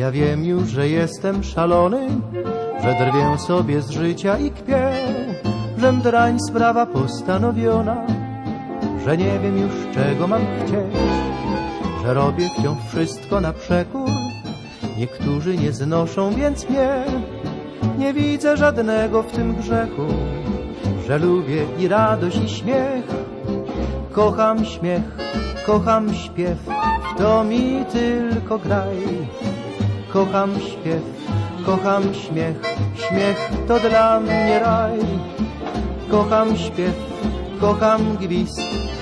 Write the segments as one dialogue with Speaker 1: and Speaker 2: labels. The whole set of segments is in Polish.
Speaker 1: ja wiem już, że jestem szalony, że drwię sobie z życia i kpię, żem drań sprawa postanowiona, że nie wiem już czego mam chcieć, że robię wciąż wszystko na przekór. Niektórzy nie znoszą więc mnie, nie widzę żadnego w tym grzechu, że lubię i radość i śmiech. Kocham śmiech, kocham śpiew, to mi tylko graj. Kocham śpiew, kocham śmiech, śmiech to dla mnie raj. Kocham śpiew, kocham gwizd.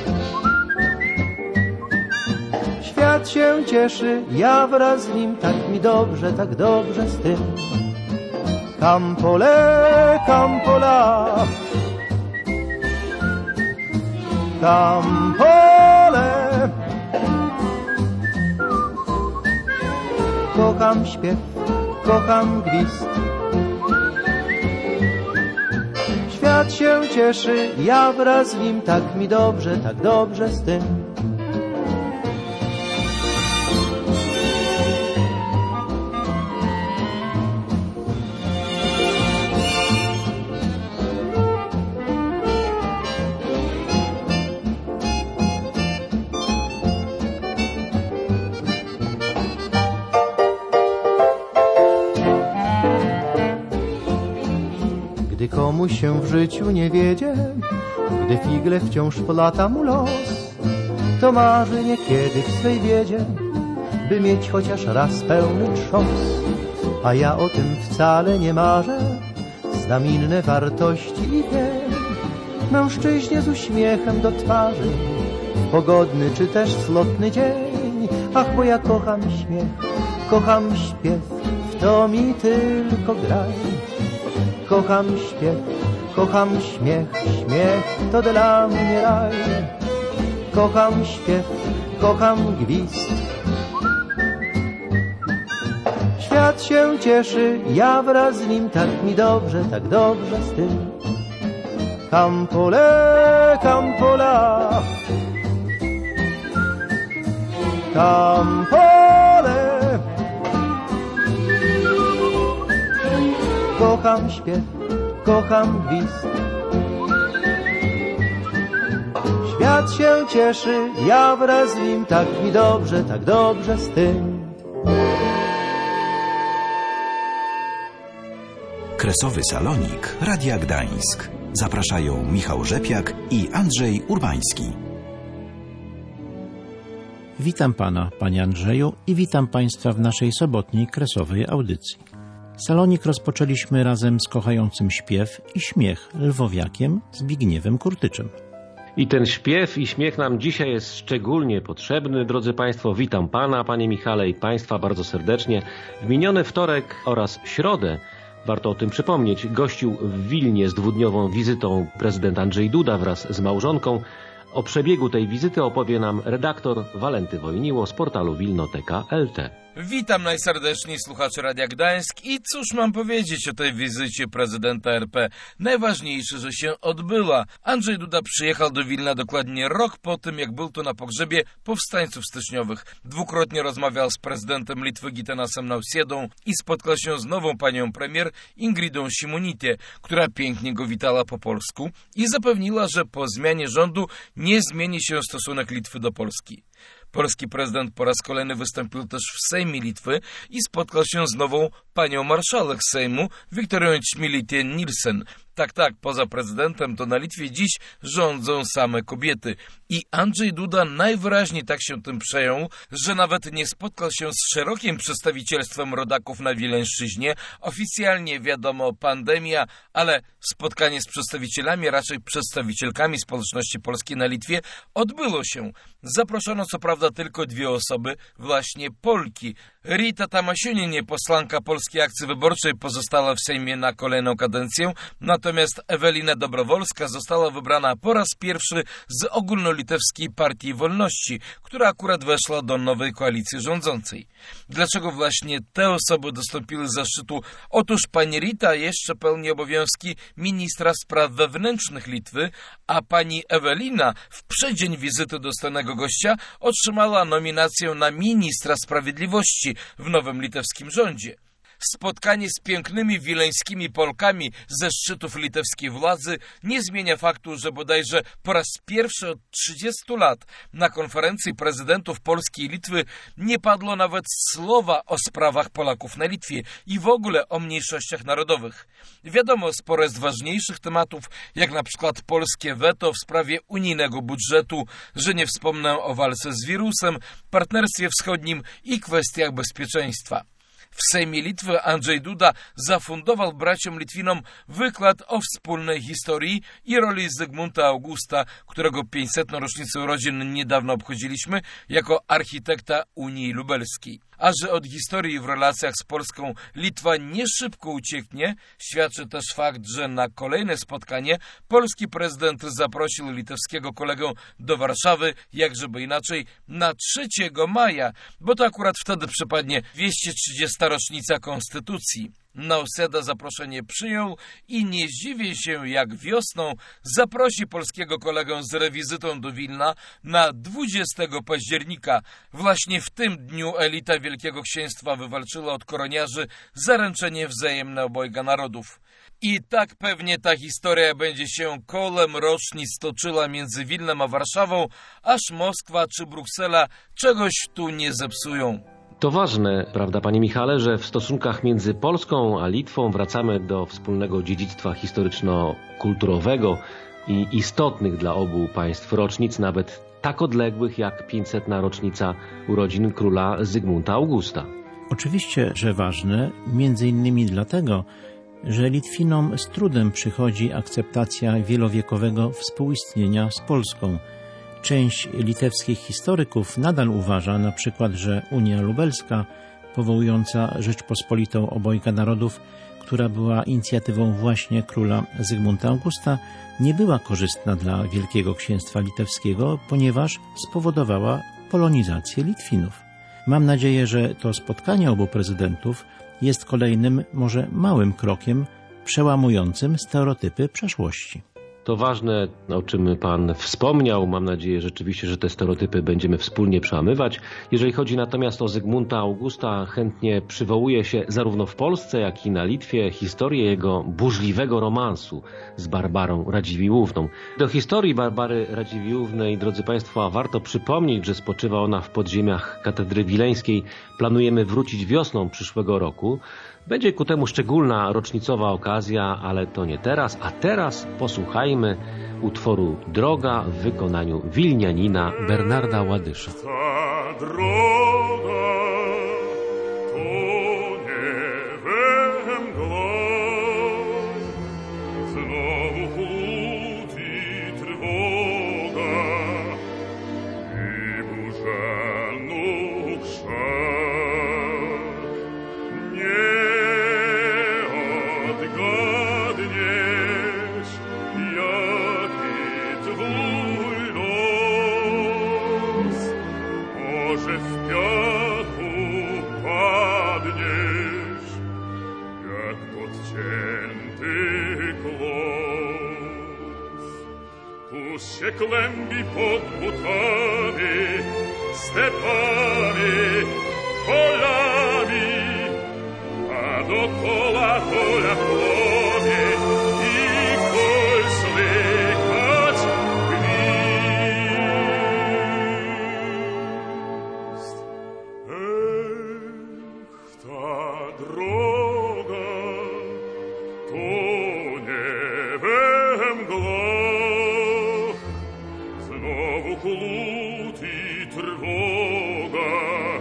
Speaker 1: Świat się cieszy, ja wraz z nim, tak mi dobrze, tak dobrze z tym. Campole, campola, campole. Kocham śpiew, kocham gwizd. Świat się cieszy, ja wraz z nim, tak mi dobrze, tak dobrze z tym. Gdy komuś się w życiu nie wiedzie, gdy figle wciąż plata mu los, to marzy niekiedy w swej biedzie, by mieć chociaż raz pełny trząs. A ja o tym wcale nie marzę, znam inne wartości i wiem, mężczyźnie z uśmiechem do twarzy, w pogodny czy też slotny dzień. Ach, bo ja kocham śmiech, kocham śpiew, w to mi tylko graj. Kocham śpiew, kocham śmiech, śmiech to dla mnie raj. Kocham śpiew, kocham gwizd. Świat się cieszy, ja wraz z nim, tak mi dobrze, tak dobrze z tym. Campole, campola, campole. Kocham śpiew, kocham gwizd. Świat się cieszy, ja wraz z nim, tak mi dobrze, tak dobrze z tym.
Speaker 2: Kresowy Salonik Radia Gdańsk. Zapraszają Michał Rzepiak i Andrzej Urbański.
Speaker 3: Witam Pana, Panie Andrzeju, i witam Państwa w naszej sobotniej kresowej audycji. Salonik rozpoczęliśmy razem z kochającym śpiew i śmiech lwowiakiem Zbigniewem Kurtyczem.
Speaker 4: I ten śpiew i śmiech nam dzisiaj jest szczególnie potrzebny. Drodzy Państwo, witam Pana, Panie Michale, i Państwa bardzo serdecznie. W miniony wtorek oraz środę, warto o tym przypomnieć, gościł w Wilnie z dwudniową wizytą prezydent Andrzej Duda wraz z małżonką. O przebiegu tej wizyty opowie nam redaktor Walenty Wojniło z portalu Wilnoteka.lt.
Speaker 5: Witam najserdeczniej słuchaczy Radia Gdańsk i cóż mam powiedzieć o tej wizycie prezydenta RP? Najważniejsze, że się odbyła. Andrzej Duda przyjechał do Wilna dokładnie rok po tym, jak był tu na pogrzebie powstańców styczniowych. Dwukrotnie rozmawiał z prezydentem Litwy Gitanasem Nausiedą i spotkał się z nową panią premier Ingridą Šimonytė, która pięknie go witała po polsku i zapewniła, że po zmianie rządu nie zmieni się stosunek Litwy do Polski. Polski prezydent po raz kolejny wystąpił też w Sejmie Litwy i spotkał się z nową panią marszałek Sejmu Viktorią Čmilytė-Nielsen. Tak, poza prezydentem to na Litwie dziś rządzą same kobiety. I Andrzej Duda najwyraźniej tak się tym przejął, że nawet nie spotkał się z szerokim przedstawicielstwem rodaków na Wileńszczyźnie. Oficjalnie wiadomo, pandemia, ale spotkanie z przedstawicielami, raczej przedstawicielkami społeczności polskiej na Litwie odbyło się. Zaproszono co prawda tylko dwie osoby, właśnie Polki. Rita Tamasiunienie, posłanka Polskiej Akcji Wyborczej, pozostała w Sejmie na kolejną kadencję, natomiast natomiast Ewelina Dobrowolska została wybrana po raz pierwszy z Ogólnolitewskiej Partii Wolności, która akurat weszła do nowej koalicji rządzącej. Dlaczego właśnie te osoby dostąpiły zaszczytu? Otóż pani Rita jeszcze pełni obowiązki ministra spraw wewnętrznych Litwy, a pani Ewelina w przeddzień wizyty dostojnego gościa otrzymała nominację na ministra sprawiedliwości w nowym litewskim rządzie. Spotkanie z pięknymi wileńskimi Polkami ze szczytów litewskiej władzy nie zmienia faktu, że bodajże po raz pierwszy od 30 lat na konferencji prezydentów Polski i Litwy nie padło nawet słowa o sprawach Polaków na Litwie i w ogóle o mniejszościach narodowych. Wiadomo, sporo jest ważniejszych tematów, jak na przykład polskie weto w sprawie unijnego budżetu, że nie wspomnę o walce z wirusem, partnerstwie wschodnim i kwestiach bezpieczeństwa. W Sejmie Litwy Andrzej Duda zafundował braciom Litwinom wykład o wspólnej historii i roli Zygmunta Augusta, którego 500. rocznicę urodzin niedawno obchodziliśmy, jako architekta Unii Lubelskiej. A że od historii w relacjach z Polską Litwa nie szybko ucieknie, świadczy też fakt, że na kolejne spotkanie polski prezydent zaprosił litewskiego kolegę do Warszawy, jakżeby inaczej, na 3 maja, bo to akurat wtedy przypadnie 230. rocznica Konstytucji. Nausėda zaproszenie przyjął i nie zdziwię się, jak wiosną zaprosi polskiego kolegę z rewizytą do Wilna na 20 października. Właśnie w tym dniu elita Wielkiego Księstwa wywalczyła od koroniarzy zaręczenie wzajemne obojga narodów. I tak pewnie ta historia będzie się kolem rocznic toczyła między Wilnem a Warszawą, aż Moskwa czy Bruksela czegoś tu nie zepsują.
Speaker 4: To ważne, prawda, panie Michale, że w stosunkach między Polską a Litwą wracamy do wspólnego dziedzictwa historyczno-kulturowego i istotnych dla obu państw rocznic, nawet tak odległych jak 500. rocznica urodzin króla Zygmunta Augusta.
Speaker 3: Oczywiście, że ważne, między innymi dlatego, że Litwinom z trudem przychodzi akceptacja wielowiekowego współistnienia z Polską. Część litewskich historyków nadal uważa na przykład, że Unia Lubelska, powołująca Rzeczpospolitą obojga narodów, która była inicjatywą właśnie króla Zygmunta Augusta, nie była korzystna dla Wielkiego Księstwa Litewskiego, ponieważ spowodowała polonizację Litwinów. Mam nadzieję, że to spotkanie obu prezydentów jest kolejnym, może małym krokiem przełamującym stereotypy przeszłości.
Speaker 4: To ważne, o czym pan wspomniał. Mam nadzieję rzeczywiście, że te stereotypy będziemy wspólnie przełamywać. Jeżeli chodzi natomiast o Zygmunta Augusta, chętnie przywołuje się zarówno w Polsce, jak i na Litwie historię jego burzliwego romansu z Barbarą Radziwiłłówną. Do historii Barbary Radziwiłłównej, drodzy państwo, warto przypomnieć, że spoczywa ona w podziemiach katedry wileńskiej. Planujemy wrócić wiosną przyszłego roku. Będzie ku temu szczególna rocznicowa okazja, ale to nie teraz, a teraz posłuchajmy utworu Droga w wykonaniu wilnianina Bernarda Ładysza.
Speaker 6: Ta droga to nie we mgłach, znowu chłód i trwoga i burza nóg szat. Nie odgadniesz, jaki twój los. Może w piachu padniesz, jak podcięty kłos. Puść się kłębi pod butami, stepami, polami, a dokoła pola płowie i kul słychać gwizd. Ta droga to nie we mgłach, znowu chłód i trwoga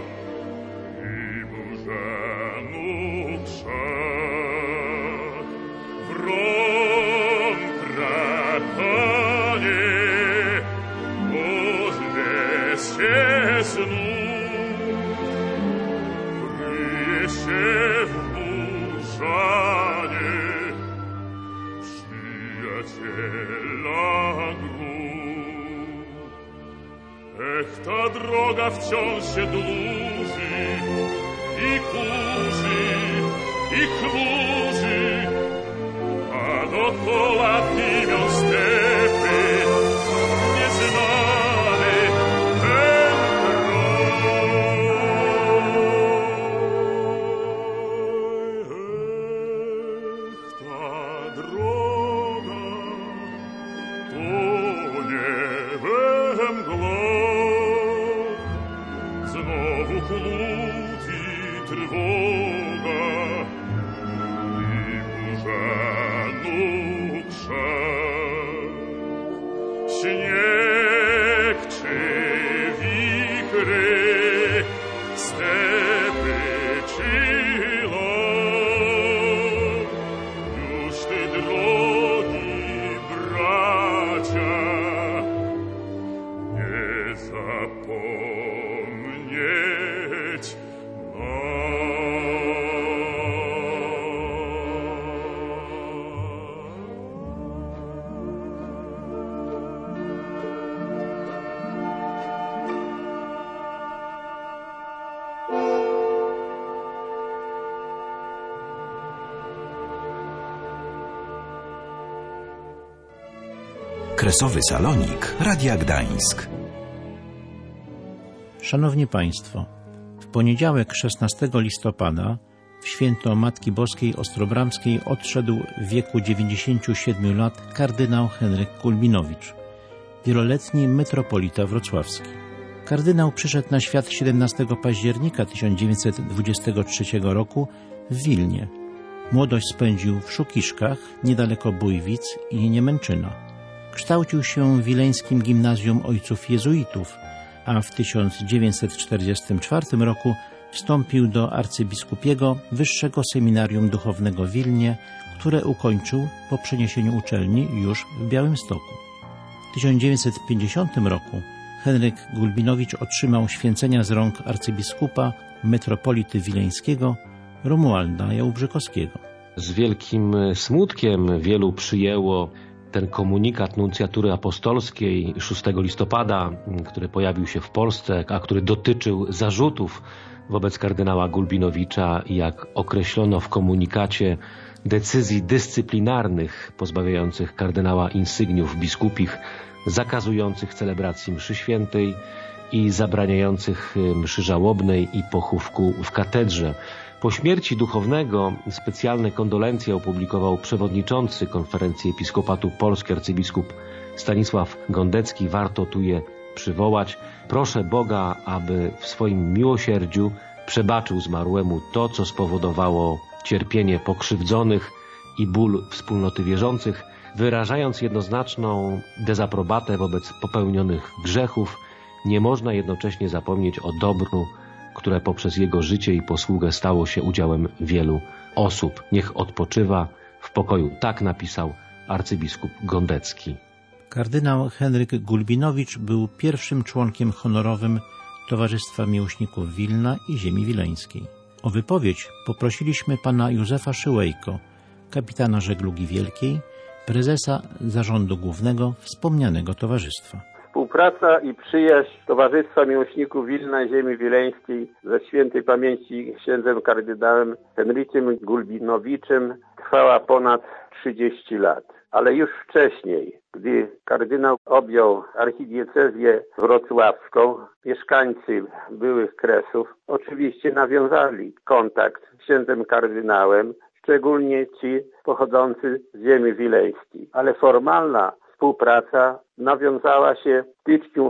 Speaker 6: i burza nóg szat. zaciela grób. Ech, ta droga wciąż się dłuży i kurzy, i chmurzy, a dokoła timią stepy nieznany ten kraj. Ech, ta droga tonie we mgłach, znowu chłód i trwoga i burza nóg szarp. Śnieg czy wichry, stepy czy las, już te drogi, bracia, nie zapomnieć
Speaker 2: Kresowy Salonik Radia Gdańsk.
Speaker 3: Szanowni Państwo, w poniedziałek 16 listopada w święto Matki Boskiej Ostrobramskiej odszedł w wieku 97 lat kardynał Henryk Gulbinowicz, wieloletni metropolita wrocławski. Kardynał przyszedł na świat 17 października 1923 roku w Wilnie. Młodość spędził w Szukiszkach, niedaleko Bójwic i Niemęczyna. Kształcił się w wileńskim gimnazjum ojców jezuitów, a w 1944 roku wstąpił do arcybiskupiego Wyższego Seminarium Duchownego w Wilnie, które ukończył po przeniesieniu uczelni już w Białymstoku. W 1950 roku Henryk Gulbinowicz otrzymał święcenia z rąk arcybiskupa metropolity wileńskiego Romualda Jałbrzykowskiego.
Speaker 4: Z wielkim smutkiem wielu przyjęło ten komunikat nuncjatury apostolskiej 6 listopada, który pojawił się w Polsce, a który dotyczył zarzutów wobec kardynała Gulbinowicza, jak określono w komunikacie, decyzji dyscyplinarnych pozbawiających kardynała insygniów biskupich, zakazujących celebracji mszy świętej i zabraniających mszy żałobnej i pochówku w katedrze. Po śmierci duchownego specjalne kondolencje opublikował przewodniczący Konferencji Episkopatu Polski arcybiskup Stanisław Gondecki. Warto tu je przywołać. Proszę Boga, aby w swoim miłosierdziu przebaczył zmarłemu to, co spowodowało cierpienie pokrzywdzonych i ból wspólnoty wierzących, wyrażając jednoznaczną dezaprobatę wobec popełnionych grzechów. Nie można jednocześnie zapomnieć o dobru, które poprzez jego życie i posługę stało się udziałem wielu osób. Niech odpoczywa w pokoju. Tak napisał arcybiskup Gondecki.
Speaker 3: Kardynał Henryk Gulbinowicz był pierwszym członkiem honorowym Towarzystwa Miłośników Wilna i Ziemi Wileńskiej. O wypowiedź poprosiliśmy pana Józefa Szyłejko, kapitana żeglugi wielkiej, prezesa zarządu głównego wspomnianego towarzystwa.
Speaker 7: Współpraca i przyjaźń Towarzystwa Miłośników Wilna i Ziemi Wileńskiej ze świętej pamięci księdzem kardynałem Henrykiem Gulbinowiczem trwała ponad 30 lat. Ale już wcześniej, gdy kardynał objął archidiecezję wrocławską, mieszkańcy byłych Kresów oczywiście nawiązali kontakt z księdzem kardynałem, szczególnie ci pochodzący z ziemi wileńskiej. Ale formalna współpraca nawiązała się w styczniu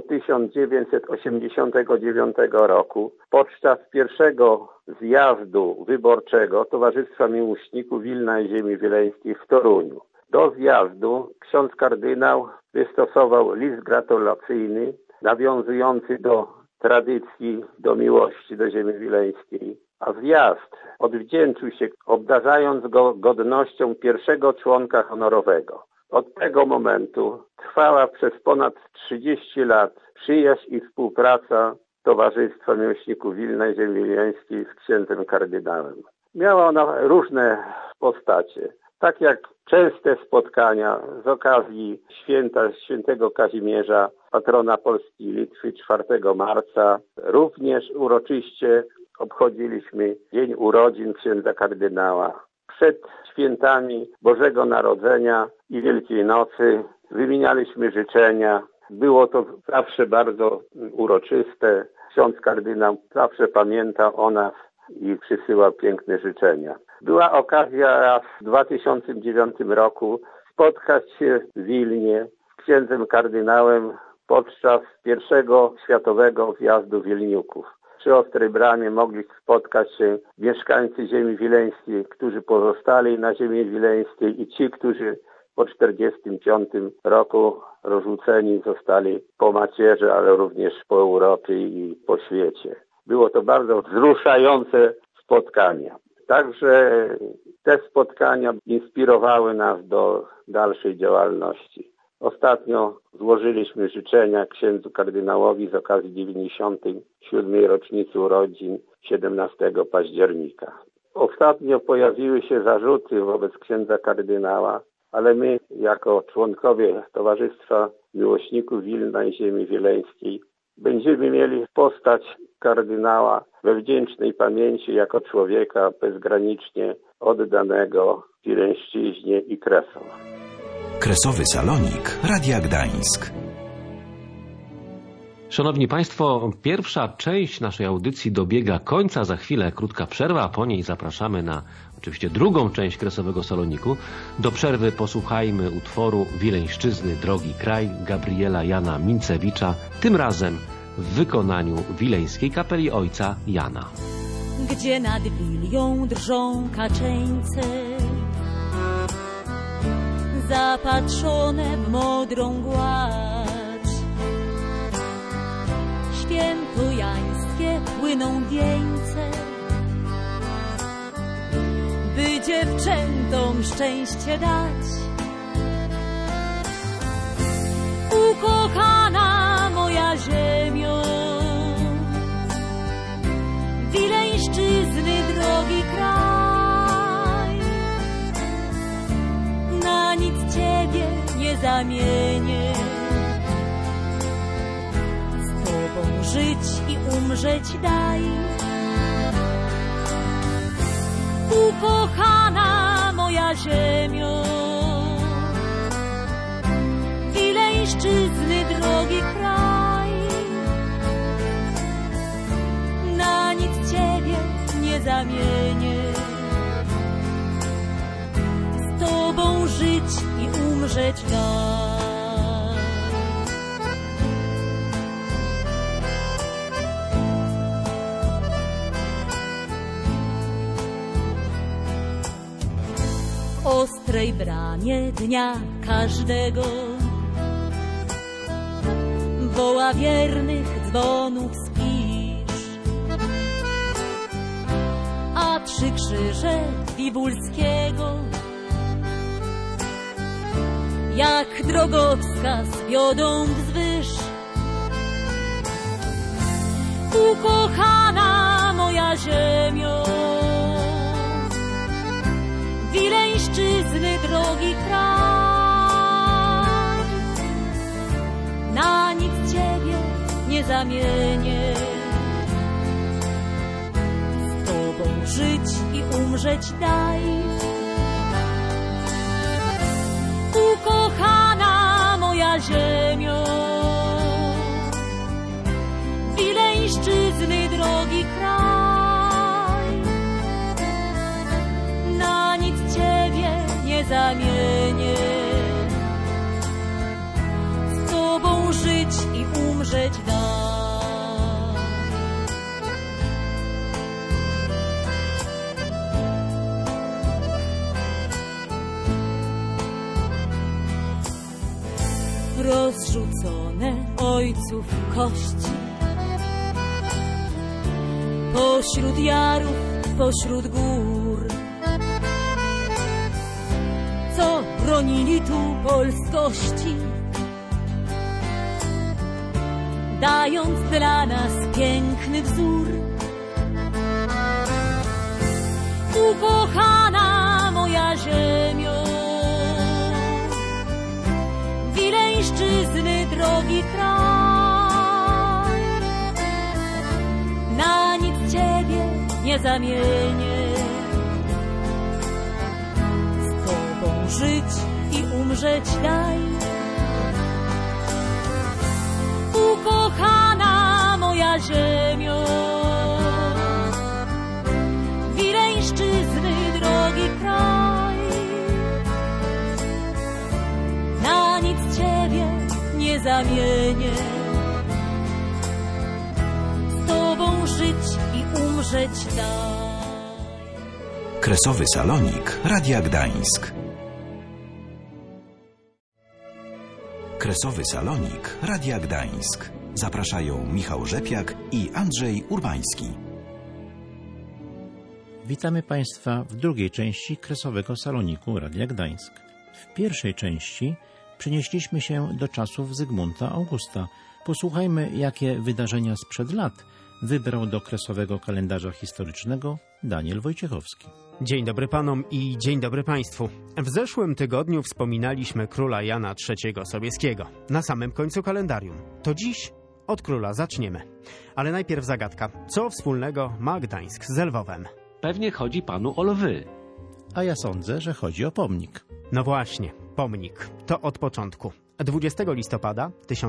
Speaker 7: 1989 roku podczas pierwszego zjazdu wyborczego Towarzystwa Miłośników Wilna i Ziemi Wileńskiej w Toruniu. Do zjazdu ksiądz kardynał wystosował list gratulacyjny nawiązujący do tradycji, do miłości do ziemi wileńskiej, a zjazd odwdzięczył się, obdarzając go godnością pierwszego członka honorowego. Od tego momentu trwała przez ponad 30 lat przyjaźń i współpraca Towarzystwa Miłośników Wilna i Ziemi Wileńskiej z księdzem kardynałem. Miała ona różne postacie. Tak jak częste spotkania z okazji święta świętego Kazimierza, patrona Polski i Litwy 4 marca, również uroczyście obchodziliśmy dzień urodzin księdza kardynała. Przed świętami Bożego Narodzenia i Wielkiej Nocy wymienialiśmy życzenia. Było to zawsze bardzo uroczyste. Ksiądz kardynał zawsze pamiętał o nas i przysyłał piękne życzenia. Była okazja raz w 2009 roku spotkać się w Wilnie z księdzem kardynałem podczas pierwszego światowego zjazdu Wielniuków. Przy Ostrej Bramie mogli spotkać się mieszkańcy ziemi wileńskiej, którzy pozostali na ziemi wileńskiej i ci, którzy po 1945 roku rozrzuceni zostali po macierze, ale również po Europie i po świecie. Było to bardzo wzruszające spotkania. Także te spotkania inspirowały nas do dalszej działalności. Ostatnio złożyliśmy życzenia księdzu kardynałowi z okazji 97. rocznicy urodzin 17 października. Ostatnio pojawiły się zarzuty wobec księdza kardynała, ale my jako członkowie Towarzystwa Miłośników Wilna i Ziemi Wileńskiej będziemy mieli postać kardynała we wdzięcznej pamięci jako człowieka bezgranicznie oddanego Wileńszczyźnie i Kresom.
Speaker 2: Kresowy Salonik Radia Gdańsk.
Speaker 4: Szanowni Państwo, pierwsza część naszej audycji dobiega końca. Za chwilę krótka przerwa, a po niej zapraszamy na oczywiście drugą część Kresowego Saloniku. Do przerwy posłuchajmy utworu Wileńszczyzny, drogi kraj Gabriela Jana Mincewicza, tym razem w wykonaniu Wileńskiej Kapeli Ojca Jana.
Speaker 8: Gdzie nad Wilią drżą kaczeńce, zapatrzone w modrą gładź, świętojańskie płyną wieńce, by dziewczętom szczęście dać. Ukochana moja ziemio, Wileńszczyzny drogi kraj, na nic Ciebie nie zamienię. Z Tobą żyć i umrzeć daj. Ukochana moja ziemio, Wileńszczyzny drogi kraj, na nic Ciebie nie zamienię. Z Tobą żyć i umrzeć daj. W Ostrej Bramie dnia każdego woła wiernych dzwonów spisz, a 3 krzyże Wibulskiego jak drogowskaz wiodą wzwyż. Ukochana moja ziemio, Wileńszczyzny drogi kraj, na nic Ciebie nie zamienię. Z Tobą żyć i umrzeć daj. Ukochana moja ziemio, Wileńszczyzny drogi kraj, na nic Ciebie nie zamienię. Z Tobą żyć i umrzeć daj. Rozrzucone ojców kości pośród jarów, pośród gór, co bronili tu polskości, dając dla nas piękny wzór. Ukochana moja ziemio, drogi kraj. Na nic Ciebie nie zamienię, z Tobą żyć i umrzeć daj. Ukochana moja ziemio, Wileńszczyzny drogi kraj. Na nic Ciebie nie zamienię, z Tobą żyć i umrzeć daj.
Speaker 2: Kresowy Salonik Radia Gdańsk. Kresowy Salonik Radia Gdańsk. Zapraszają Michał Rzepiak i Andrzej Urbański.
Speaker 3: Witamy Państwa w drugiej części Kresowego Saloniku Radia Gdańsk. W pierwszej części przenieśliśmy się do czasów Zygmunta Augusta. Posłuchajmy, jakie wydarzenia sprzed lat wybrał do kresowego kalendarza historycznego Daniel Wojciechowski.
Speaker 9: Dzień dobry panom i dzień dobry państwu. W zeszłym tygodniu wspominaliśmy króla Jana III Sobieskiego. Na samym końcu kalendarium. To dziś od króla zaczniemy. Ale najpierw zagadka. Co wspólnego ma Gdańsk z Lwowem?
Speaker 4: Pewnie chodzi panu o lwy.
Speaker 3: A ja sądzę, że chodzi o pomnik.
Speaker 9: No właśnie, pomnik. To od początku. 20 listopada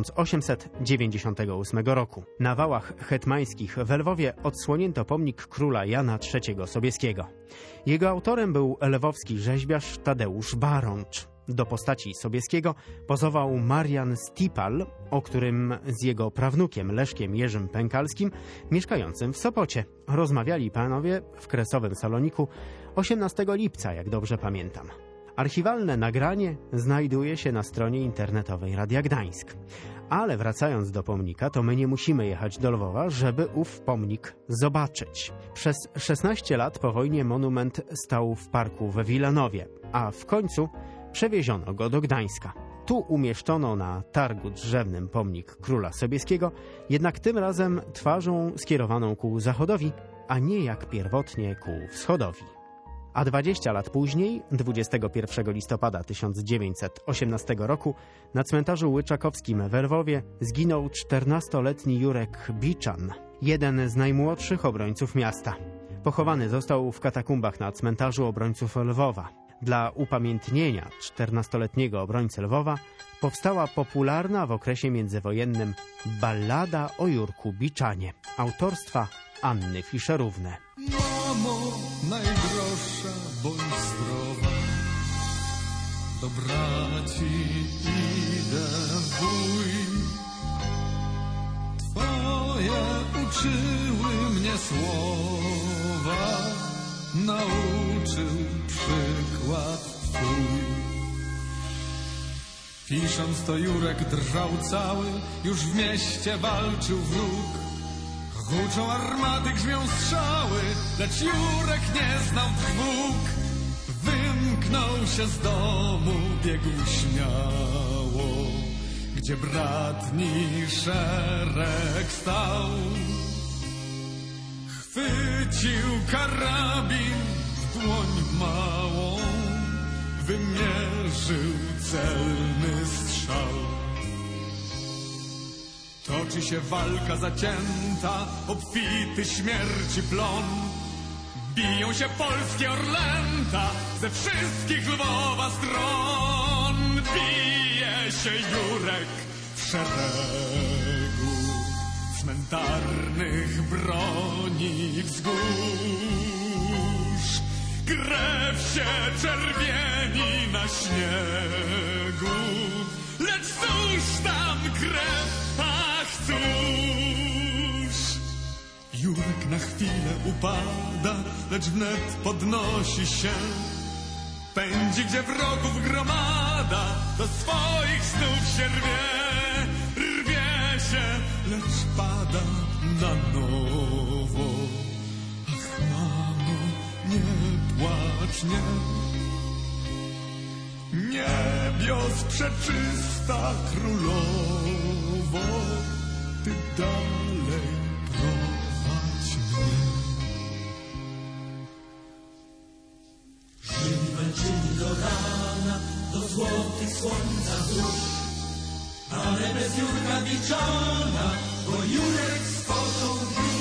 Speaker 9: 1898 roku na wałach hetmańskich w Lwowie odsłonięto pomnik króla Jana III Sobieskiego. Jego autorem był lwowski rzeźbiarz Tadeusz Barącz. Do postaci Sobieskiego pozował Marian Stipal, o którym z jego prawnukiem Leszkiem Jerzym Pękalskim, mieszkającym w Sopocie, rozmawiali panowie w Kresowym Saloniku 18 lipca, jak dobrze pamiętam. Archiwalne nagranie znajduje się na stronie internetowej Radia Gdańsk. Ale wracając do pomnika, to my nie musimy jechać do Lwowa, żeby ów pomnik zobaczyć. Przez 16 lat po wojnie monument stał w parku we Wilanowie, a w końcu przewieziono go do Gdańska. Tu umieszczono na targu drzewnym pomnik króla Sobieskiego, jednak tym razem twarzą skierowaną ku zachodowi, a nie jak pierwotnie ku wschodowi. A 20 lat później, 21 listopada 1918 roku, na cmentarzu Łyczakowskim w Lwowie zginął 14-letni Jurek Biczan, jeden z najmłodszych obrońców miasta. Pochowany został w katakumbach na cmentarzu obrońców Lwowa. Dla upamiętnienia 14-letniego obrońcy Lwowa powstała popularna w okresie międzywojennym ballada o Jurku Biczanie, autorstwa Anny Fischerówny.
Speaker 10: Mamo najdroższa, bądź zdrowa, do braci idę w bój. Twoje uczyły mnie słowa, nauczył przykład twój. Pisząc to Jurek drżał cały, już w mieście walczył wróg. Huczą armaty, grzmią strzały, lecz Jurek nie znał trwóg. Wymknął się z domu, biegł śmiało, gdzie bratni szereg stał. Chwycił karabin w dłoń małą, wymierzył celny strzał. Toczy się walka zacięta, obfity śmierci plon. Biją się polskie orlęta ze wszystkich Lwowa stron. Bije się Jurek w szeregu cmentarnych broni wzgórz. Krew się czerwieni na śniegu, lecz cóż tam krew, ach cóż. Jurek na chwilę upada, lecz wnet podnosi się. Pędzi, gdzie wrogów gromada, do swoich snów się rwie. Rwie się, lecz pada na nowo. Ach, mamo, nie płacz, nie. Niebios przeczysta królowo, ty dalej prowadź mnie. Żyj męczyni do rana, do złotych słońca wzrusz. ale bez Jurka Wieczana, bo Jurek spoczął już.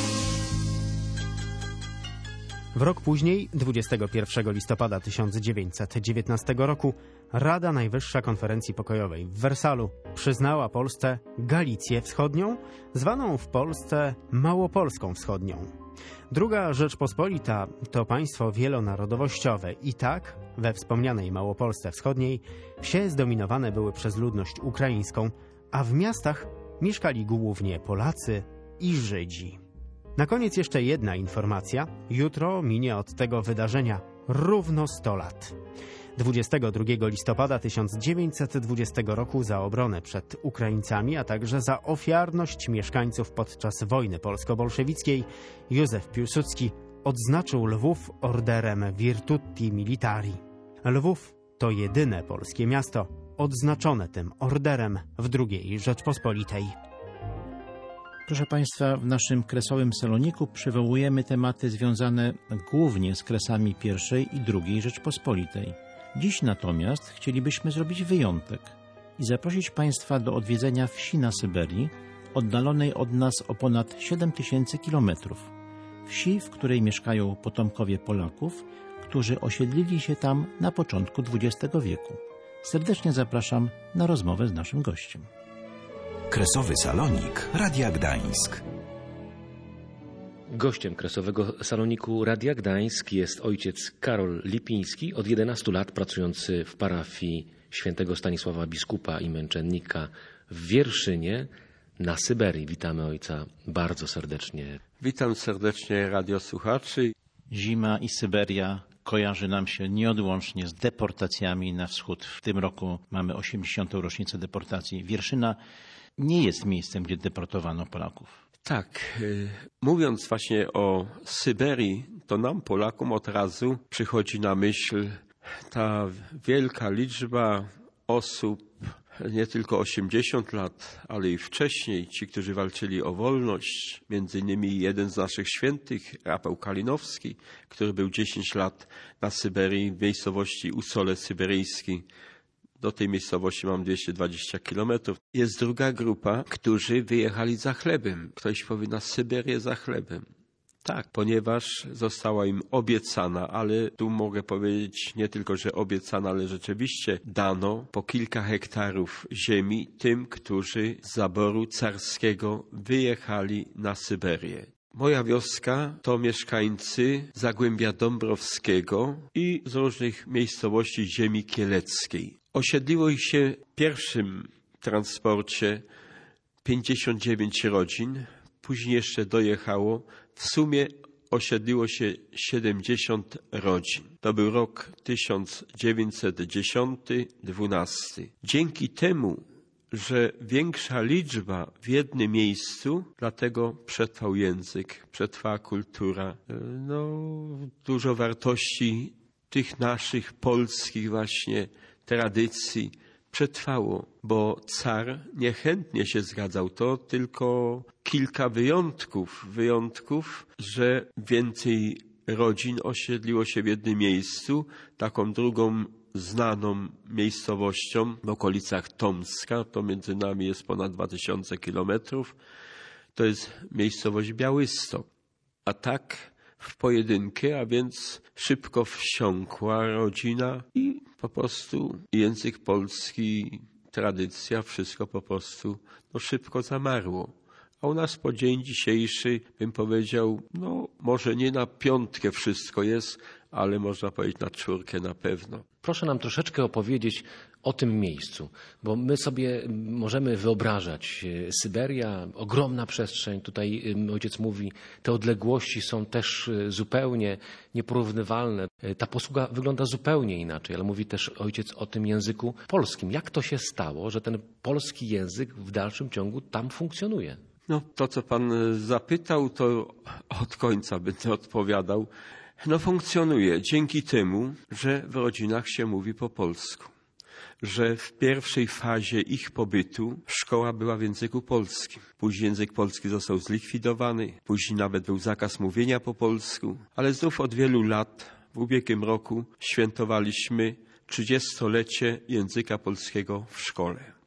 Speaker 9: W rok później, 21 listopada 1919 roku, Rada Najwyższa Konferencji Pokojowej w Wersalu przyznała Polsce Galicję Wschodnią, zwaną w Polsce Małopolską Wschodnią. Druga Rzeczpospolita to państwo wielonarodowościowe i tak, we wspomnianej Małopolsce Wschodniej, wsie zdominowane były przez ludność ukraińską, a w miastach mieszkali głównie Polacy i Żydzi. Na koniec jeszcze jedna informacja. Jutro minie od tego wydarzenia równo 100 lat. 22 listopada 1920 roku za obronę przed Ukraińcami, a także za ofiarność mieszkańców podczas wojny polsko-bolszewickiej Józef Piłsudski odznaczył Lwów orderem Virtuti Militari. Lwów to jedyne polskie miasto odznaczone tym orderem w II Rzeczpospolitej.
Speaker 3: Proszę Państwa, w naszym kresowym saloniku przywołujemy tematy związane głównie z kresami I i II Rzeczpospolitej. Dziś natomiast chcielibyśmy zrobić wyjątek i zaprosić Państwa do odwiedzenia wsi na Syberii, oddalonej od nas o ponad 7000 kilometrów. Wsi, w której mieszkają potomkowie Polaków, którzy osiedlili się tam na początku XX wieku. Serdecznie zapraszam na rozmowę z naszym gościem.
Speaker 2: Kresowy salonik Radia Gdańsk.
Speaker 4: Gościem kresowego saloniku Radia Gdańsk jest ojciec Karol Lipiński, od 11 lat pracujący w parafii świętego Stanisława Biskupa i Męczennika w Wierszynie na Syberii. Witamy ojca bardzo serdecznie.
Speaker 11: Witam serdecznie radiosłuchaczy.
Speaker 3: Zima i Syberia kojarzy nam się nieodłącznie z deportacjami na wschód. W tym roku mamy 80. rocznicę deportacji. Wierszyna nie jest miejscem, gdzie deportowano Polaków.
Speaker 11: Tak, mówiąc właśnie o Syberii, to nam Polakom od razu przychodzi na myśl ta wielka liczba osób, nie tylko 80 lat, ale i wcześniej, ci, którzy walczyli o wolność, między innymi jeden z naszych świętych, Rafał Kalinowski, który był 10 lat na Syberii, w miejscowości Usole Syberyjskiej. Do tej miejscowości mam 220 kilometrów. Jest druga grupa, którzy wyjechali za chlebem. Ktoś powie na Syberię za chlebem. Tak, ponieważ została im obiecana, ale tu mogę powiedzieć nie tylko, że obiecana, ale rzeczywiście dano po kilka hektarów ziemi tym, którzy z zaboru carskiego wyjechali na Syberię. Moja wioska to mieszkańcy Zagłębia Dąbrowskiego i z różnych miejscowości ziemi kieleckiej. Osiedliło ich się w pierwszym transporcie 59 rodzin, później jeszcze dojechało. W sumie osiedliło się 70 rodzin. To był rok 1910-12. Dzięki temu, że większa liczba w jednym miejscu, dlatego przetrwał język, przetrwała kultura. Dużo wartości tych naszych polskich właśnie tradycji przetrwało, bo car niechętnie się zgadzał. To tylko kilka wyjątków, że więcej rodzin osiedliło się w jednym miejscu. Taką drugą znaną miejscowością w okolicach Tomska, to między nami jest ponad 2000 kilometrów, to jest miejscowość Białystok. A tak w pojedynkę, a więc szybko wsiąkła rodzina i po prostu język polski, tradycja, wszystko po prostu szybko zamarło. A u nas po dzień dzisiejszy, bym powiedział, może nie na 5 wszystko jest, ale można powiedzieć na 4 na pewno.
Speaker 4: Proszę nam troszeczkę opowiedzieć o tym miejscu, bo my sobie możemy wyobrażać Syberia, ogromna przestrzeń, tutaj ojciec mówi, te odległości są też zupełnie nieporównywalne. Ta posługa wygląda zupełnie inaczej, ale mówi też ojciec o tym języku polskim. Jak to się stało, że ten polski język w dalszym ciągu tam funkcjonuje?
Speaker 11: To co pan zapytał, to od końca będę odpowiadał. Funkcjonuje dzięki temu, że w rodzinach się mówi po polsku. Że w pierwszej fazie ich pobytu szkoła była w języku polskim. Później język polski został zlikwidowany, później nawet był zakaz mówienia po polsku. Ale znów od wielu lat, w ubiegłym roku, świętowaliśmy 30-lecie języka polskiego w szkole.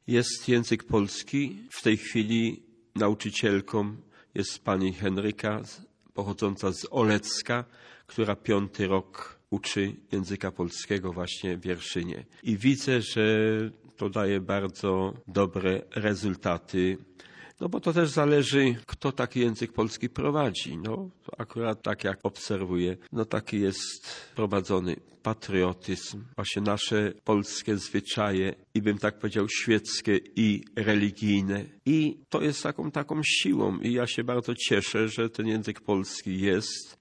Speaker 11: jest język polski. W tej chwili nauczycielką jest pani Henryka, pochodząca z Olecka, która 5. rok uczy języka polskiego właśnie w Wierszynie. I widzę, że to daje bardzo dobre rezultaty. No bo to też zależy, kto taki język polski prowadzi. No akurat tak jak obserwuję, no taki jest prowadzony patriotyzm, właśnie nasze polskie zwyczaje i bym tak powiedział świeckie i religijne. I to jest taką siłą i ja się bardzo cieszę, że ten język polski jest,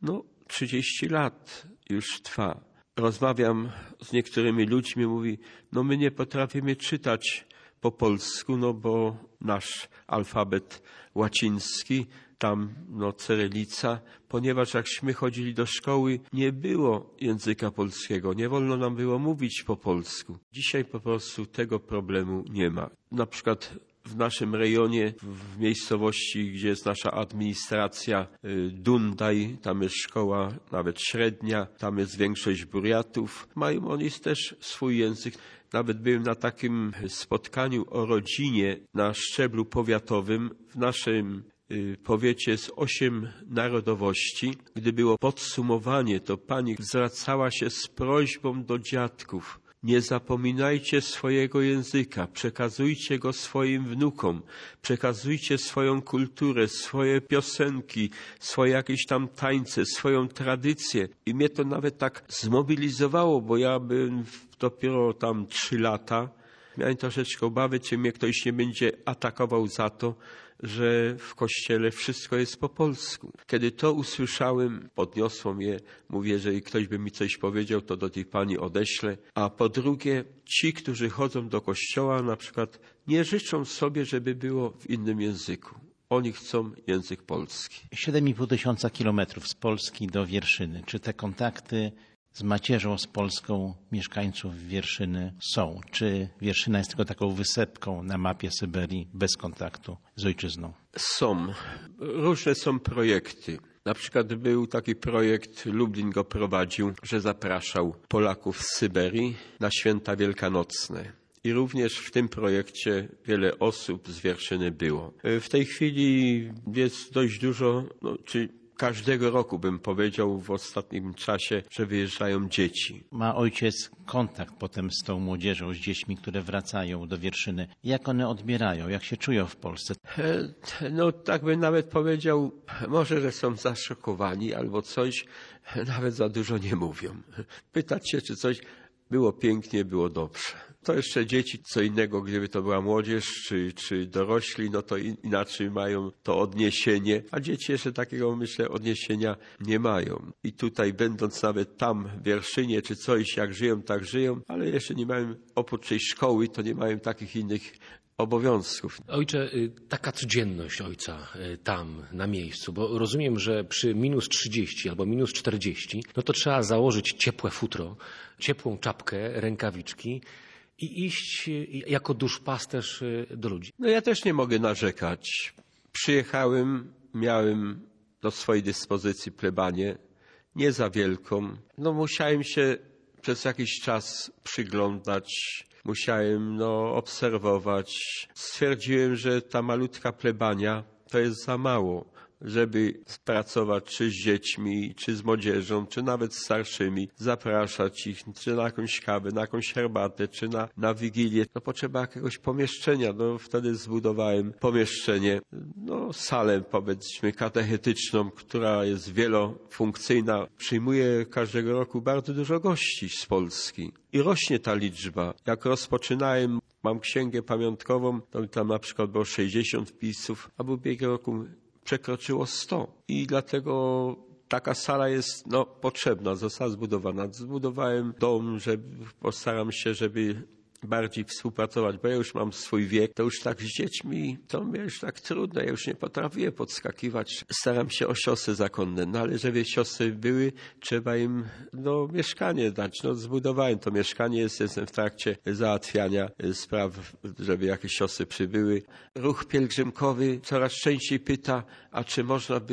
Speaker 11: 30 lat już trwa. Rozmawiam z niektórymi ludźmi, mówi, my nie potrafimy czytać po polsku, bo nasz alfabet łaciński, tam cyrylica, ponieważ jakśmy chodzili do szkoły, nie było języka polskiego, nie wolno nam było mówić po polsku. Dzisiaj po prostu tego problemu nie ma. Na przykład w naszym rejonie, w miejscowości, gdzie jest nasza administracja, Dundaj, tam jest szkoła nawet średnia, tam jest większość Buriatów. Mają oni też swój język. Nawet byłem na takim spotkaniu o rodzinie na szczeblu powiatowym. W naszym powiecie jest 8 narodowości. Gdy było podsumowanie, to pani zwracała się z prośbą do dziadków. Nie zapominajcie swojego języka, przekazujcie go swoim wnukom, przekazujcie swoją kulturę, swoje piosenki, swoje jakieś tam tańce, swoją tradycję. I mnie to nawet tak zmobilizowało, bo ja byłem dopiero tam 3 lata. Miałem troszeczkę obawy, czy mnie ktoś nie będzie atakował za to, że w kościele wszystko jest po polsku. Kiedy to usłyszałem, podniosło mnie, mówię, jeżeli ktoś by mi coś powiedział, to do tej pani odeślę. A po drugie, ci, którzy chodzą do kościoła, na przykład nie życzą sobie, żeby było w innym języku. Oni chcą język polski.
Speaker 3: 7,5 tysiąca kilometrów z Polski do Wierszyny. Czy te kontakty z macierzą, z Polską mieszkańców Wierszyny są? Czy Wierszyna jest tylko taką wysepką na mapie Syberii bez kontaktu z ojczyzną?
Speaker 11: Są. Różne są projekty. Na przykład był taki projekt, Lublin go prowadził, że zapraszał Polaków z Syberii na święta wielkanocne. I również w tym projekcie wiele osób z Wierszyny było. W tej chwili jest dość dużo, każdego roku bym powiedział w ostatnim czasie, że wyjeżdżają dzieci.
Speaker 3: Ma ojciec kontakt potem z tą młodzieżą, z dziećmi, które wracają do Wierszyny. Jak one odbierają, jak się czują w Polsce?
Speaker 11: Tak bym nawet powiedział, może, że są zaszokowani albo coś, nawet za dużo nie mówią. Pytać się, czy coś było pięknie, było dobrze. To jeszcze dzieci, co innego, gdyby to była młodzież czy dorośli, to inaczej mają to odniesienie, a dzieci jeszcze takiego, myślę, odniesienia nie mają. I tutaj, będąc nawet tam w Wierszynie czy coś, jak żyją, tak żyją, ale jeszcze nie mają, oprócz tej szkoły, to nie mają takich innych obowiązków.
Speaker 4: Ojcze, taka codzienność ojca tam, na miejscu, bo rozumiem, że przy minus 30 albo minus 40, to trzeba założyć ciepłe futro, ciepłą czapkę, rękawiczki i iść jako duszpasterz do ludzi.
Speaker 11: Ja też nie mogę narzekać. Przyjechałem, miałem do swojej dyspozycji plebanię, nie za wielką. Musiałem się przez jakiś czas przyglądać, musiałem obserwować. Stwierdziłem, że ta malutka plebania to jest za mało, żeby pracować czy z dziećmi, czy z młodzieżą, czy nawet starszymi, zapraszać ich czy na jakąś kawę, na jakąś herbatę, czy na wigilię. Potrzeba jakiegoś pomieszczenia. Wtedy zbudowałem pomieszczenie, salę, powiedzmy, katechetyczną, która jest wielofunkcyjna. Przyjmuje każdego roku bardzo dużo gości z Polski. I rośnie ta liczba. Jak rozpoczynałem, mam księgę pamiątkową, to tam na przykład było 60 wpisów, a w ubiegłym roku przekroczyło 100. I dlatego taka sala jest potrzebna, została zbudowana. Zbudowałem dom, że postaram się, żeby bardziej współpracować, bo ja już mam swój wiek, to już tak z dziećmi, to mnie już tak trudno, ja już nie potrafię podskakiwać. Staram się o siostry zakonne, ale żeby siostry były, trzeba im mieszkanie dać. Zbudowałem to mieszkanie, jestem w trakcie załatwiania spraw, żeby jakieś siostry przybyły. Ruch pielgrzymkowy coraz częściej pyta, a czy można by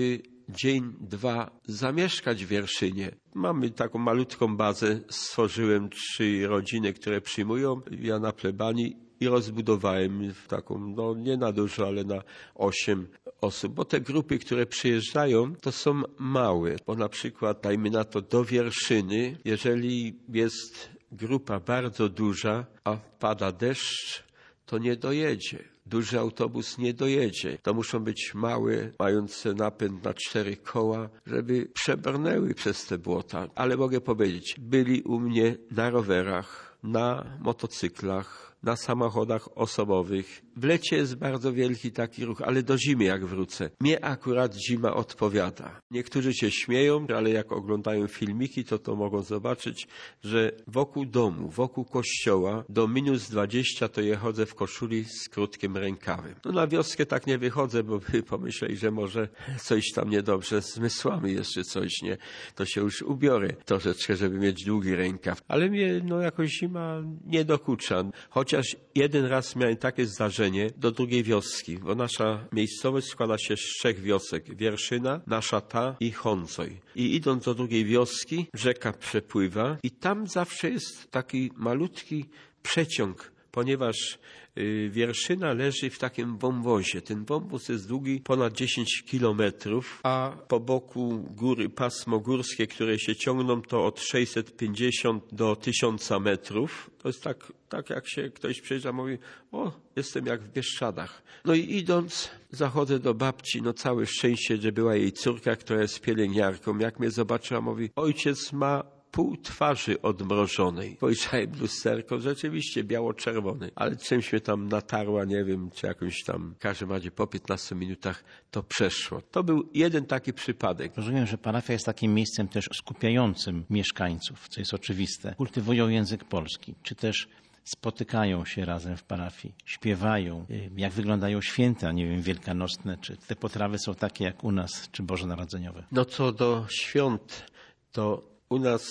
Speaker 11: dzień, dwa zamieszkać w Wierszynie. Mamy taką malutką bazę, stworzyłem 3 rodziny, które przyjmują. Ja na plebanii i rozbudowałem taką, nie na dużo, ale na 8 osób. Bo te grupy, które przyjeżdżają, to są małe. Bo na przykład, dajmy na to, do Wierszyny, jeżeli jest grupa bardzo duża, a pada deszcz, to nie dojedzie. Duży autobus nie dojedzie. To muszą być małe, mające napęd na 4 koła, żeby przebrnęły przez te błota. Ale mogę powiedzieć, byli u mnie na rowerach, na motocyklach, na samochodach osobowych. W lecie jest bardzo wielki taki ruch, ale do zimy jak wrócę. Mnie akurat zima odpowiada. Niektórzy się śmieją, ale jak oglądają filmiki, to mogą zobaczyć, że wokół domu, wokół kościoła do -20 to ja chodzę w koszuli z krótkim rękawem. Na wioskę tak nie wychodzę, bo pomyśleli, że może coś tam niedobrze z zmysłami jeszcze coś, nie? To się już ubiorę troszeczkę, żeby mieć długi rękaw. Ale mnie jakoś zima nie dokucza. Chociaż jeden raz miałem takie zdarzenie do drugiej wioski, bo nasza miejscowość składa się z 3 wiosek. Wierszyna, Nasza Ta i Hondzoj. I idąc do drugiej wioski, rzeka przepływa i tam zawsze jest taki malutki przeciąg, ponieważ Wierszyna leży w takim wąwozie. Ten wąwóz jest długi ponad 10 kilometrów, a po boku góry, pasmo górskie, które się ciągną, to od 650 do 1000 metrów. To jest tak jak się ktoś przyjeżdża, mówi, jestem jak w Bieszczadach. No i idąc, zachodzę do babci, całe szczęście, że była jej córka, która jest pielęgniarką. Jak mnie zobaczyła, mówi, ojciec ma pół twarzy odmrożonej. Spojrzałem w lusterko, rzeczywiście biało-czerwony, ale czymś mnie tam natarła, nie wiem, czy jakąś tam, w każdym razie po 15 minutach to przeszło. To był jeden taki przypadek.
Speaker 3: Rozumiem, że parafia jest takim miejscem też skupiającym mieszkańców, co jest oczywiste. Kultywują język polski, czy też spotykają się razem w parafii, śpiewają, jak wyglądają święta, nie wiem, wielkanocne, czy te potrawy są takie jak u nas, czy bożonarodzeniowe.
Speaker 11: Co do świąt, to u nas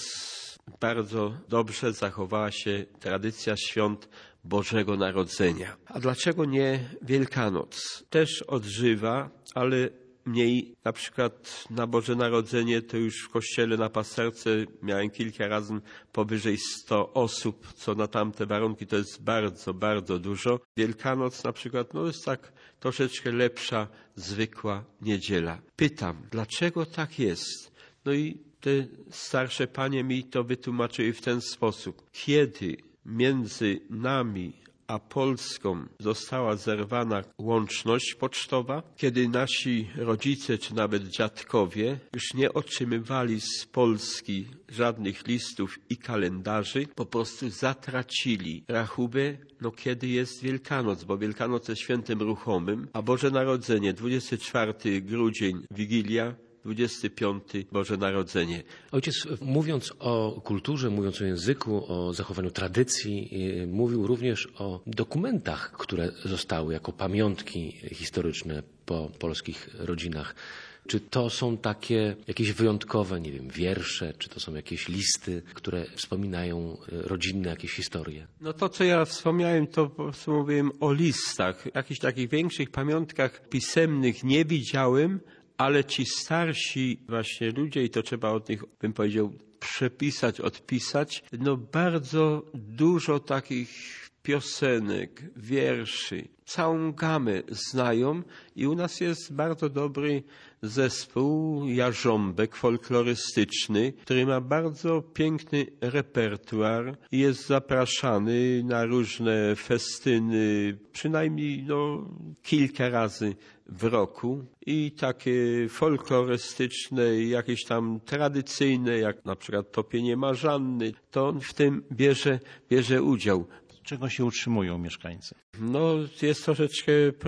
Speaker 11: bardzo dobrze zachowała się tradycja świąt Bożego Narodzenia. A dlaczego nie Wielkanoc? Też odżywa, ale mniej. Na przykład na Boże Narodzenie to już w kościele na Pasterce miałem kilka razy powyżej 100 osób, co na tamte warunki to jest bardzo, bardzo dużo. Wielkanoc na przykład jest tak troszeczkę lepsza, zwykła niedziela. Pytam, dlaczego tak jest? I te starsze panie mi to wytłumaczyły w ten sposób. Kiedy między nami a Polską została zerwana łączność pocztowa, kiedy nasi rodzice czy nawet dziadkowie już nie otrzymywali z Polski żadnych listów i kalendarzy, po prostu zatracili rachubę, kiedy jest Wielkanoc, bo Wielkanoc jest świętem ruchomym, a Boże Narodzenie 24 grudzień, Wigilia, 25 Boże Narodzenie.
Speaker 4: Ojciec, mówiąc o kulturze, mówiąc o języku, o zachowaniu tradycji, mówił również o dokumentach, które zostały jako pamiątki historyczne po polskich rodzinach. Czy to są takie jakieś wyjątkowe, nie wiem, wiersze, czy to są jakieś listy, które wspominają rodzinne jakieś historie?
Speaker 11: To, co ja wspomniałem, to po prostu mówiłem o listach. Jakichś takich większych pamiątkach pisemnych nie widziałem, ale ci starsi właśnie ludzie, i to trzeba od nich, bym powiedział, przepisać, odpisać, bardzo dużo takich piosenek, wierszy, całą gamę znają i u nas jest bardzo dobry zespół Jarząbek folklorystyczny, który ma bardzo piękny repertuar i jest zapraszany na różne festyny, przynajmniej kilka razy w roku i takie folklorystyczne, jakieś tam tradycyjne, jak na przykład topienie marzanny, to on w tym bierze udział.
Speaker 3: Czego się utrzymują mieszkańcy?
Speaker 11: Jest troszeczkę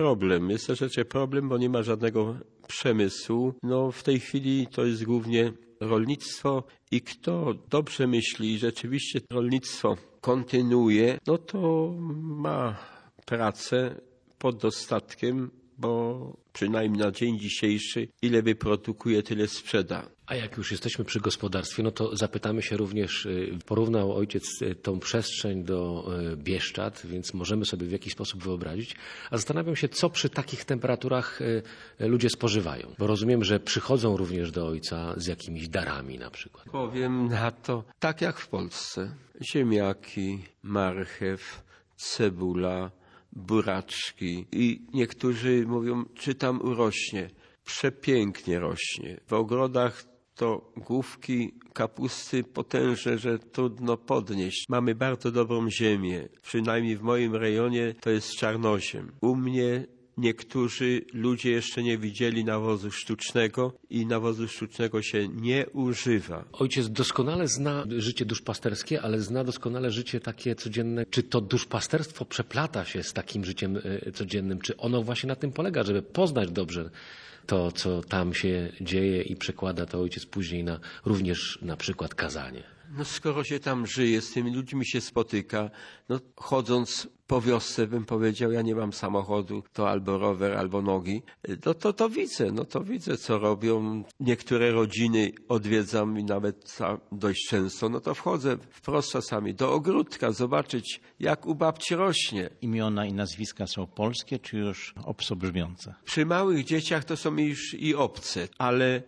Speaker 11: problem, bo nie ma żadnego przemysłu. W tej chwili to jest głównie rolnictwo i kto dobrze myśli i rzeczywiście rolnictwo kontynuuje, to ma pracę pod dostatkiem, bo przynajmniej na dzień dzisiejszy ile wyprodukuje, tyle sprzeda.
Speaker 4: A jak już jesteśmy przy gospodarstwie, no to zapytamy się również, porównał ojciec tą przestrzeń do Bieszczad, więc możemy sobie w jakiś sposób wyobrazić. A zastanawiam się, co przy takich temperaturach ludzie spożywają. Bo rozumiem, że przychodzą również do ojca z jakimiś darami na przykład.
Speaker 11: Powiem na to, tak jak w Polsce. Ziemniaki, marchew, cebula, buraczki i niektórzy mówią, czy tam urośnie. Przepięknie rośnie. W ogrodach to główki kapusty potężne, że trudno podnieść. Mamy bardzo dobrą ziemię. Przynajmniej w moim rejonie to jest czarnoziem. U mnie niektórzy ludzie jeszcze nie widzieli nawozu sztucznego i nawozu sztucznego się nie używa.
Speaker 4: Ojciec doskonale zna życie duszpasterskie, ale zna doskonale życie takie codzienne. Czy to duszpasterstwo przeplata się z takim życiem codziennym? Czy ono właśnie na tym polega, żeby poznać dobrze to, co tam się dzieje i przekłada to ojciec później na również na przykład kazanie?
Speaker 11: No skoro się tam żyje, z tymi ludźmi się spotyka, no chodząc po wiosce bym powiedział, ja nie mam samochodu, to albo rower, albo nogi, to widzę, co robią. Niektóre rodziny odwiedzam i nawet dość często, no to wchodzę wprost czasami do ogródka, zobaczyć jak u babci rośnie.
Speaker 3: Imiona i nazwiska są polskie, czy już obcobrzmiące?
Speaker 11: Przy małych dzieciach to są już i obce, ale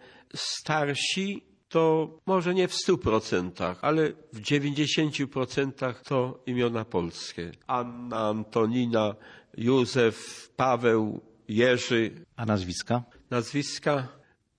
Speaker 11: starsi to może nie w 100%, ale w 90% to imiona polskie. Anna, Antonina, Józef, Paweł, Jerzy.
Speaker 3: A nazwiska?
Speaker 11: Nazwiska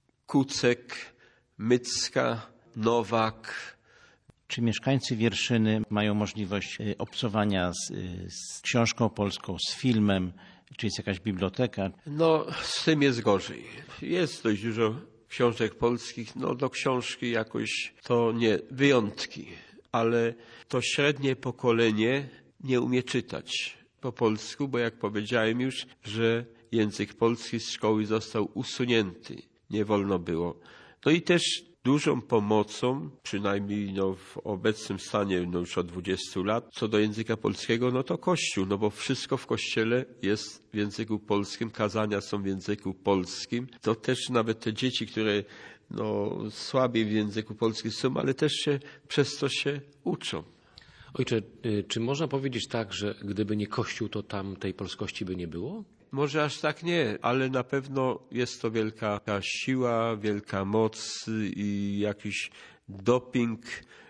Speaker 11: Kucek, Mycka, Nowak.
Speaker 3: Czy mieszkańcy Wierszyny mają możliwość obcowania z książką polską, z filmem? Czy jest jakaś biblioteka?
Speaker 11: No, z tym jest gorzej. Jest dość dużo książek polskich, no do książki jakoś to nie, wyjątki, ale to średnie pokolenie nie umie czytać po polsku, bo jak powiedziałem już, że język polski z szkoły został usunięty, nie wolno było. No i też dużą pomocą, przynajmniej w obecnym stanie już od 20 lat, co do języka polskiego, no to Kościół, no bo wszystko w Kościele jest w języku polskim, kazania są w języku polskim. To też nawet te dzieci, które słabiej w języku polskim są, ale też się przez to się uczą.
Speaker 4: Ojcze, czy można powiedzieć tak, że gdyby nie Kościół, to tam tej polskości by nie było?
Speaker 11: Może aż tak nie, ale na pewno jest to wielka siła, wielka moc i jakiś doping,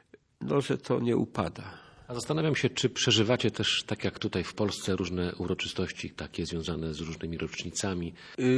Speaker 11: że to nie upada.
Speaker 4: A zastanawiam się, czy przeżywacie też, tak jak tutaj w Polsce, różne uroczystości takie związane z różnymi rocznicami?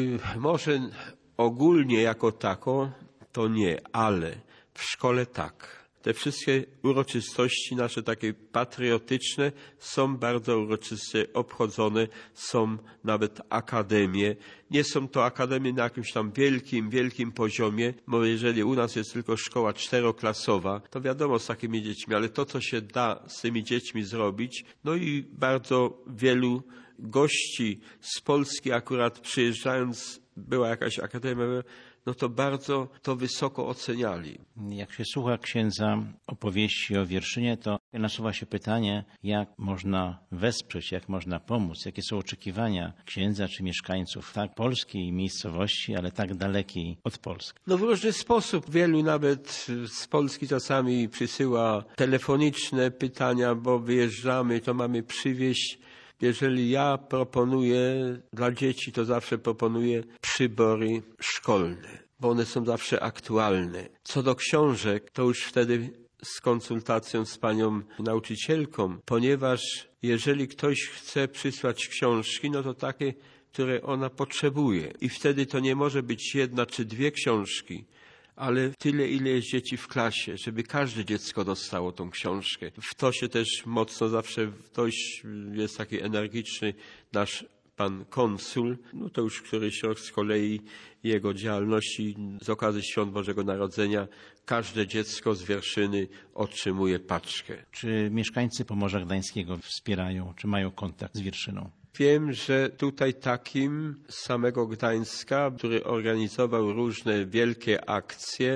Speaker 11: Może ogólnie jako tako to nie, ale w szkole tak. Te wszystkie uroczystości nasze takie patriotyczne są bardzo uroczyście obchodzone, są nawet akademie. Nie są to akademie na jakimś tam wielkim poziomie, bo jeżeli u nas jest tylko szkoła 4-klasowa, to wiadomo z takimi dziećmi, ale to, co się da z tymi dziećmi zrobić, no i bardzo wielu gości z Polski akurat przyjeżdżając, była jakaś akademia, no to bardzo to wysoko oceniali.
Speaker 3: Jak się słucha księdza opowieści o Wierszynie, to nasuwa się pytanie, jak można wesprzeć, jak można pomóc, jakie są oczekiwania księdza czy mieszkańców tak polskiej miejscowości, ale tak dalekiej od Polski.
Speaker 11: No w różny sposób. Wielu nawet z Polski czasami przysyła telefoniczne pytania, bo wyjeżdżamy, to mamy przywieźć. Jeżeli ja proponuję dla dzieci, to zawsze proponuję przybory szkolne, bo one są zawsze aktualne. Co do książek, to już wtedy z konsultacją z panią nauczycielką, ponieważ jeżeli ktoś chce przysłać książki, no to takie, które ona potrzebuje. I wtedy to nie może być 1 czy 2 książki, ale tyle, ile jest dzieci w klasie, żeby każde dziecko dostało tą książkę. W to się też mocno zawsze dość jest taki energiczny nasz pan konsul, no to już któryś rok z kolei jego działalności z okazji Świąt Bożego Narodzenia każde dziecko z Wierszyny otrzymuje paczkę.
Speaker 3: Czy mieszkańcy Pomorza Gdańskiego wspierają, czy mają kontakt z Wierszyną?
Speaker 11: Wiem, że tutaj takim z samego Gdańska, który organizował różne wielkie akcje,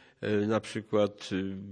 Speaker 11: na przykład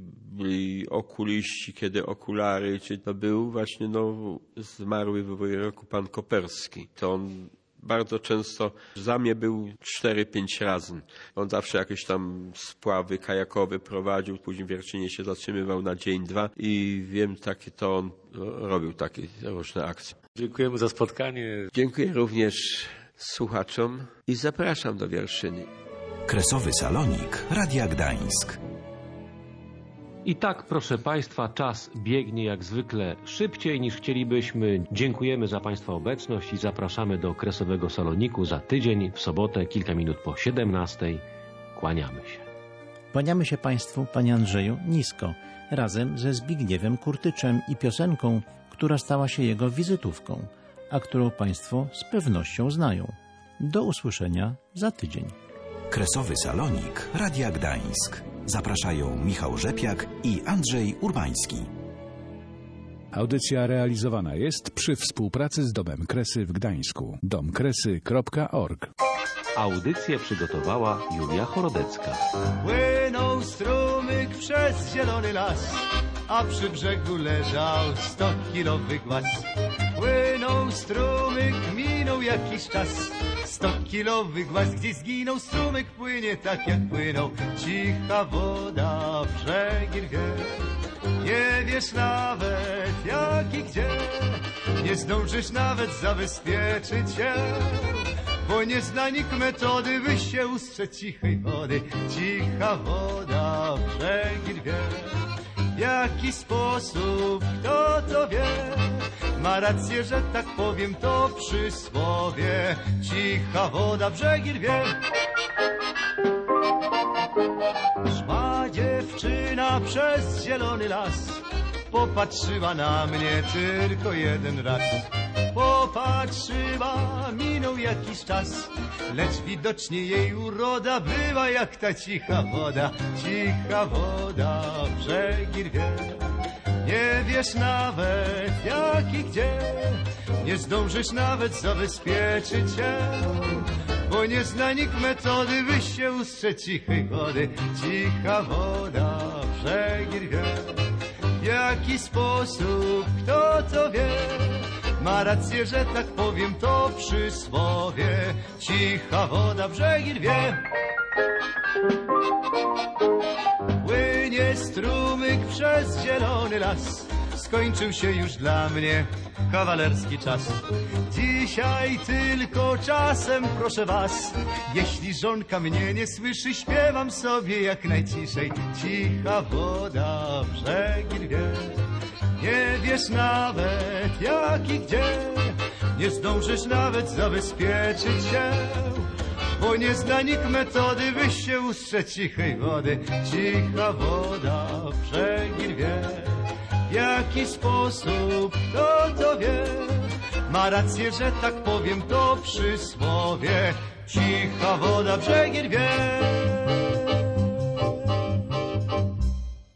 Speaker 11: byli okuliści, kiedy okulary, czy to był właśnie zmarły w ubiegłym roku pan Koperski. To on bardzo często za mnie był 4-5 razy. On zawsze jakieś tam spławy kajakowe prowadził, później w Wiercinie się zatrzymywał na dzień, 2 i wiem, takie to on robił takie różne akcje.
Speaker 4: Dziękujemy za spotkanie.
Speaker 11: Dziękuję również słuchaczom i zapraszam do Wierszyny.
Speaker 2: Kresowy Salonik Radia Gdańsk.
Speaker 4: I tak, proszę Państwa, czas biegnie jak zwykle szybciej niż chcielibyśmy. Dziękujemy za Państwa obecność i zapraszamy do Kresowego Saloniku za tydzień, w sobotę, kilka minut po 17:00. Kłaniamy się.
Speaker 3: Kłaniamy się Państwu, Panie Andrzeju, nisko, razem ze Zbigniewem Kurtyczem i piosenką, która stała się jego wizytówką, a którą Państwo z pewnością znają. Do usłyszenia za tydzień.
Speaker 2: Kresowy Salonik Radia Gdańsk. Zapraszają Michał Rzepiak i Andrzej Urbański.
Speaker 12: Audycja realizowana jest przy współpracy z Domem Kresy w Gdańsku. domkresy.org.
Speaker 4: Audycję przygotowała Julia Chorodecka.
Speaker 1: Płynął strumyk przez zielony las, a przy brzegu leżał 100-kilowy głaz. Płynął strumyk, minął jakiś czas, 100-kilowy głaz gdzieś zginął. Strumyk płynie tak jak płynął, cicha woda brzegi rwie. Nie wiesz nawet jak i gdzie, nie zdążysz nawet zabezpieczyć się, bo nie zna nikt metody, by się ustrzec cichej wody. Cicha woda brzegi rwie. W jaki sposób, kto to wie? Ma rację, że tak powiem, to przysłowie. Cicha woda brzegi rwie. Szła dziewczyna przez zielony las, popatrzyła na mnie tylko jeden raz. Popatrzyła, minął jakiś czas, lecz widocznie jej uroda była jak ta cicha woda. Cicha woda brzegi rwie. Nie wiesz nawet jak i gdzie, nie zdążysz nawet zabezpieczyć się, bo nie zna nikt metody, by się ustrzec cichej wody. Cicha woda brzegi rwie. W jaki sposób, kto to wie? Ma rację, że tak powiem, to przysłowie. Cicha woda brzegi rwie. Płynie strumyk przez zielony las, skończył się już dla mnie kawalerski czas. Dzisiaj tylko czasem proszę was, jeśli żonka mnie nie słyszy, śpiewam sobie jak najciszej. Cicha woda brzegi rwie. Nie wiesz nawet jak i gdzie, nie zdążysz nawet zabezpieczyć się, bo nie zna nikt metody, by się ustrzec cichej wody. Cicha woda brzegi rwie. W jaki sposób, kto to wie? Ma rację, że tak powiem, to przysłowie. Cicha woda brzegi rwie.